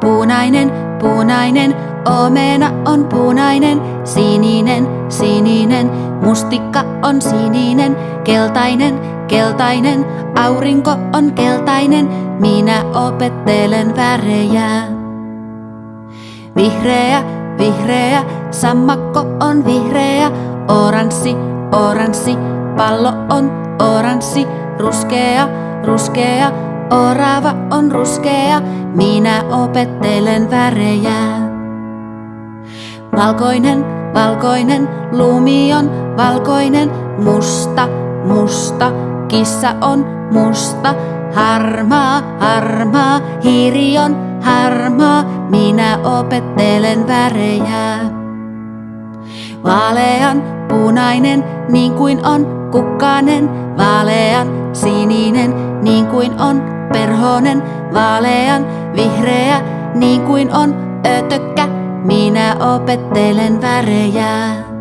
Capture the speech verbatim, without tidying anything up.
punainen, punainen, omena on punainen, sininen, sininen, mustikka on sininen, keltainen, keltainen, aurinko on keltainen, minä opettelen värejä. Vihreä, vihreä, sammakko on vihreä, oranssi, oranssi, pallo on oranssi, ruskea, ruskea, orava on ruskea, minä opettelen värejä. Valkoinen, valkoinen, lumi on valkoinen, musta, musta, kissa on musta, harmaa, harmaa, hiiri on harmaa, minä opettelen värejä. Vaalean, punainen, niin kuin on kukkanen, vaalean, sininen, niin kuin on perhonen, vaalean, vihreä, niin kuin on ötökkä, minä opettelen värejä.